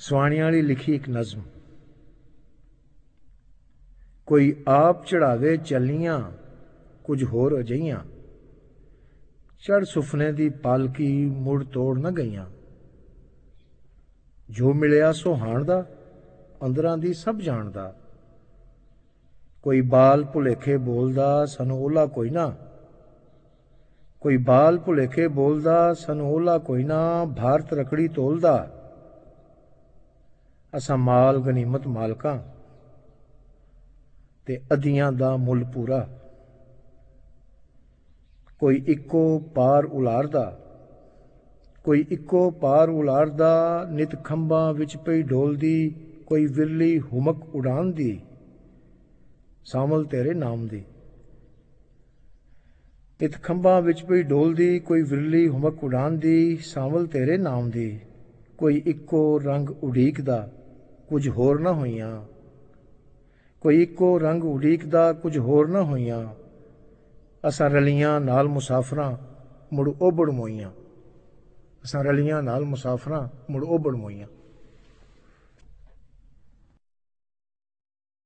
ਸਵਾਣੀਆਂ ਵਾਲੀ ਲਿਖੀ ਇੱਕ ਨਜ਼ਮ। ਕੋਈ ਆਪ ਚੜਾਵੇ ਚੱਲੀਆਂ ਕੁਝ ਹੋਰ ਅਜਿਹੀਆਂ, ਚੜ੍ਹ ਸੁਫਨੇ ਦੀ ਪਾਲਕੀ ਮੁੜ ਤੋੜ ਨਾ ਗਈਆਂ। ਜੋ ਮਿਲਿਆ ਸੋ ਹਾਣਦਾ, ਅੰਦਰਾਂ ਦੀ ਸਭ ਜਾਣਦਾ। ਕੋਈ ਬਾਲ ਭੁਲੇਖੇ ਬੋਲਦਾ, ਸਾਨੂੰ ਓਲਾ ਕੋਈ ਨਾ। ਕੋਈ ਬਾਲ ਭੁਲੇਖੇ ਬੋਲਦਾ, ਸਾਨੂੰ ਓਲਾ ਕੋਈ ਨਾ। ਭਾਰਤ ਰਕੜੀ ਤੋਲਦਾ, ਅਸਾਂ ਮਾਲ ਗਨੀਮਤ ਮਾਲਕਾਂ ਤੇ ਅਧੀਆਂ ਦਾ ਮੁੱਲ ਪੂਰਾ। ਕੋਈ ਇੱਕੋ ਪਾਰ ਉਲਾਰਦਾ, ਕੋਈ ਇੱਕੋ ਪਾਰ ਉਲਾਰਦਾ। ਨਿਤ ਖੰਭਾਂ ਵਿੱਚ ਪਈ ਡੋਲਦੀ, ਕੋਈ ਵਿਰਲੀ ਹੁਮਕ ਉਡਾਨ ਦੀ। ਸਾਂਵਲ ਤੇਰੇ ਨਾਮ ਦੀ। ਨਿਤ ਖੰਭਾਂ ਵਿੱਚ ਪਈ ਡੋਲਦੀ, ਕੋਈ ਵਿਰਲੀ ਹੁਮਕ ਉਡਾਨ ਦੀ। ਸਾਂਵਲ ਤੇਰੇ ਨਾਮ ਦੀ। ਕੋਈ ਇੱਕੋ ਰੰਗ ਉਡੀਕਦਾ, ਕੁਝ ਹੋਰ ਨਾ ਹੋਈਆਂ। ਕੋਈ ਇੱਕੋ ਰੰਗ ਉਡੀਕਦਾ, ਕੁਝ ਹੋਰ ਨਾ ਹੋਈਆਂ। ਅਸਾਂ ਰਲੀਆਂ ਨਾਲ ਮੁਸਾਫਰਾਂ, ਮੁੜ ਓਬੜ ਮੋਈਆਂ। ਅਸਾਂ ਰਲੀਆਂ ਨਾਲ ਮੁਸਾਫਰਾਂ, ਮੁੜ ਓਬੜ ਮੋਈਆਂ।